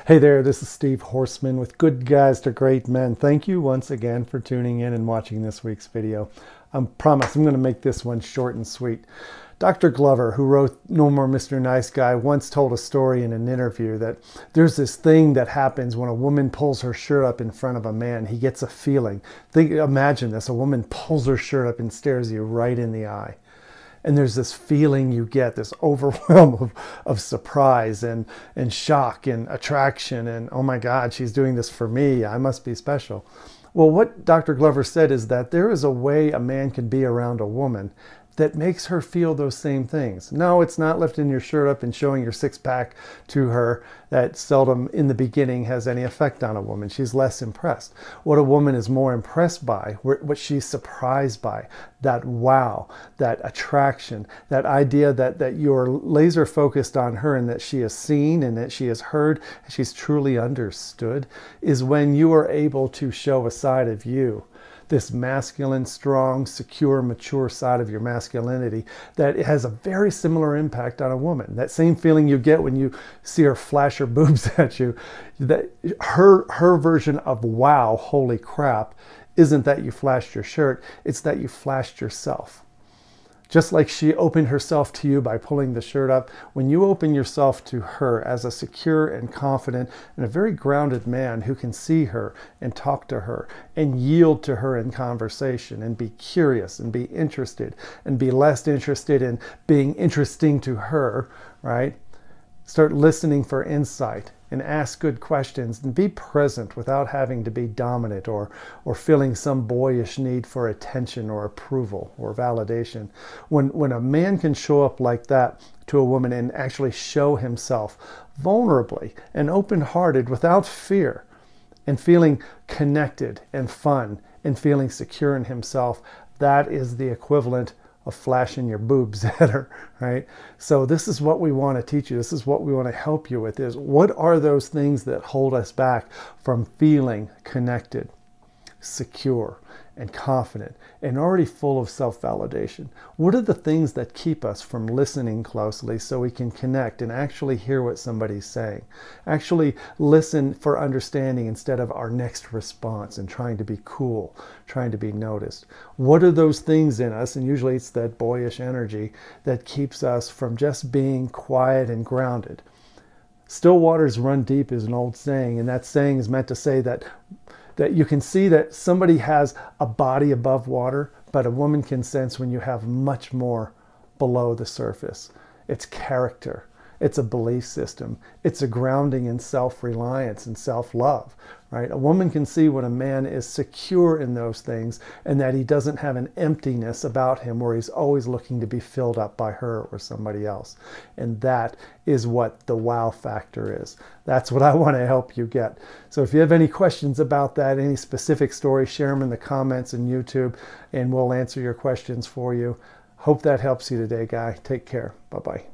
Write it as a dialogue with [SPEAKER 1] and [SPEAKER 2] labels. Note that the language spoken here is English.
[SPEAKER 1] Hey there, this is Steve Horseman with Good Guys to Great Men. Thank you once again for tuning in and watching this week's video. I promise I'm going to make this one short and sweet. Dr. Glover, who wrote No More Mr. Nice Guy, once told a story in an interview that there's this thing that happens when a woman pulls her shirt up in front of a man. He gets a feeling. Imagine this, a woman pulls her shirt up and stares you right in the eye. And there's this feeling you get, this overwhelm of surprise and shock and attraction and, oh my God, she's doing this for me, I must be special. Well, what Dr. Glover said is that there is a way a man can be around a woman that makes her feel those same things. No, it's not lifting your shirt up and showing your six-pack to her. That seldom in the beginning has any effect on a woman. She's less impressed. What a woman is more impressed by, what she's surprised by, that wow, that attraction, that idea that you're laser focused on her and that she is seen and that she is heard, and she's truly understood, is when you are able to show a side of you, this masculine, strong, secure, mature side of your masculinity that has a very similar impact on a woman. That same feeling you get when you see her flash her boobs at you, that her version of wow, holy crap, isn't that you flashed your shirt, it's that you flashed yourself. Just like she opened herself to you by pulling the shirt up, when you open yourself to her as a secure and confident and a very grounded man who can see her and talk to her and yield to her in conversation and be curious and be interested and be less interested in being interesting to her, right? Start listening for insight and ask good questions and be present without having to be dominant or feeling some boyish need for attention or approval or validation. When a man can show up like that to a woman and actually show himself vulnerably and open-hearted without fear and feeling connected and fun and feeling secure in himself, that is the equivalent of flashing your boobs at her, right? So this is what we want to teach you. This is what we want to help you with, is what are those things that hold us back from feeling connected, secure, and confident, and already full of self-validation? What are the things that keep us from listening closely so we can connect and actually hear what somebody's saying? Actually listen for understanding instead of our next response and trying to be cool, trying to be noticed. What are those things in us? And usually it's that boyish energy that keeps us from just being quiet and grounded. Still waters run deep is an old saying, and that saying is meant to say that you can see that somebody has a body above water, but a woman can sense when you have much more below the surface. It's character. It's a belief system. It's a grounding in self-reliance and self-love, right? A woman can see when a man is secure in those things and that he doesn't have an emptiness about him where he's always looking to be filled up by her or somebody else. And that is what the wow factor is. That's what I want to help you get. So if you have any questions about that, any specific stories, share them in the comments in YouTube and we'll answer your questions for you. Hope that helps you today, guy. Take care. Bye-bye.